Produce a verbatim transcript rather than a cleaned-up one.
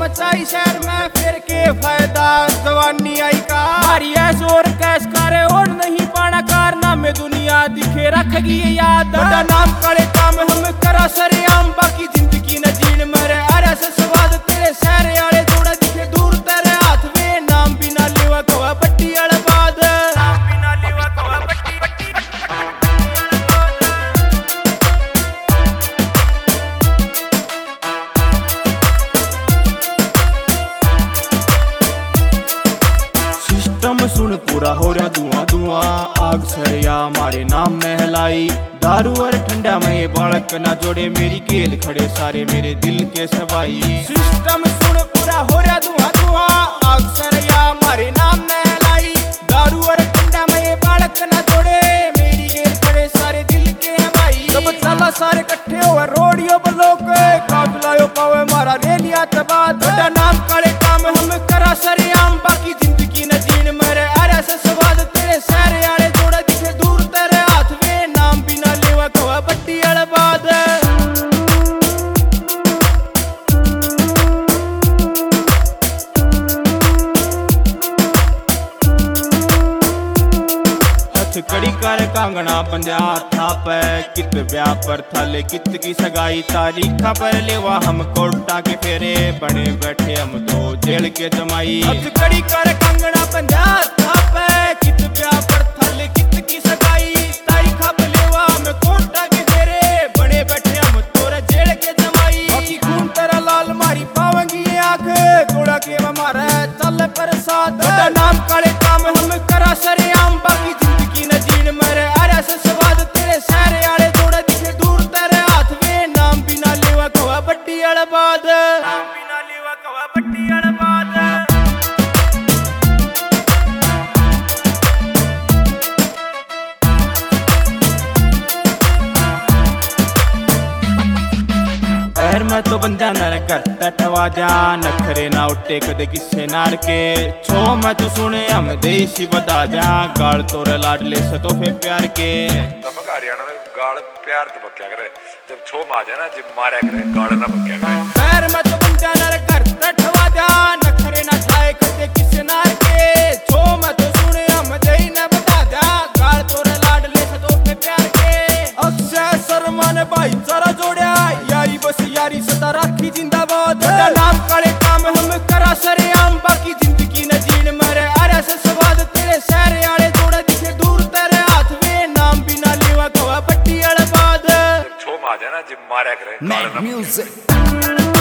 मचाई शहर में फिर के फायदा जवानी आई का मारी ऐस और कैस करे और नहीं पाना कारनामे दुनिया दिखे रखेगी ये याद बड़ा नाम करे काम हम करा सरेआम बाकी जिंदगी न जीण मरे अरे से स्वाद तेरे शहर आले जोड़ा दिखे दूर तेरे हाथ में नाम बिना लेवा कवा पट्टी आले बाद नाम बिना लेवा कवा पट्टी पट्टी सिस्टम सुन पूरा हो रहा धुआं धुआं आग सरया मारे नाम महलाई दारू और ठंडा में बालक ना जोड़े मेरी केल खड़े सारे मेरे दिल के सवाई सिस्टम सुन पूरा हो रहा धुआं धुआं आग सरया मारे नाम महलाई दारू और ठंडा में बालक ना जोड़े मेरी केल खड़े सारे दिल के भाई सब चला सारे इकट्ठे हो रोडियो ब्लॉक काफिलायो पावे मारा रेलिया तबाद बड़ा नाम काले काम हम करा सरेआम बाकी जिंदगी न जीण मरे अरे से स्वाद तेरे सारे आले जोड़ा दिखे दूर तेरे हाथ में नाम बिना लेवा कवा बट्टी आले बाद कड़ी कर कांगना पंजा थाप कित ब्याह पर थले कित की सगाई तारीख पर लेवा हम कोर्टा के फेरे बने बैठे हम तो जेल के जमाई कड़ी कर कांगना पंजा थाप कित ब्याह पर थले कित की सगाई तारीख पर लेवा हम कोर्टा के फेरे बने बैठे हम तो जेल के जमाई बाकी खून तेरा लाल मारी पावेंगी ये आंख थोड़ा के हमारा चल पर साथ बड़ा नाम काले काम हम करा सरेआम बाकी जिंदगी न जीण मरे अरे से स्वाद तेरे सारे आले जोड़ा दिखे दूर तेरे हाथ में नाम बिना लेवा कवा बट्टी आले बाद नाम बिना लेवा कवा बट्टी आले बाद पैर में तो बंदा नर करता ठवा जा नखरे ना उठे कदे किसे नार के छो मैं तो सुने हम देसी बता जा गाल तोरे लाडले से तो फिर प्यार के नमक हरियाणा में गाल प्यार तो बक्या करे जब छो मा जाए ना जब मारा करे गाल ना बक्या करे पैर में तो बंदा नर करता ठवा जा नखरे ना छाए कदे किसे नार के छो मैं तो सुने हम देई ना बता जा गाल तोरे लाडले से तो फिर प्यार के अक्षय शर्मा ने भाईचारा जोड़या यारी बस यारी सदा राखी जिंदाबाद बड़ा नाम काले काम हम करा सरेआम बाकी जिंदगी न जीण मरे अरे से स्वाद तेरे सारे आले जोड़ा दिखे दूर तेरे हाथ में नाम बिना लेवा कवा पट्टी आले बाद छो मा जाए ना जब मारा करे गाल ना म्यूजिक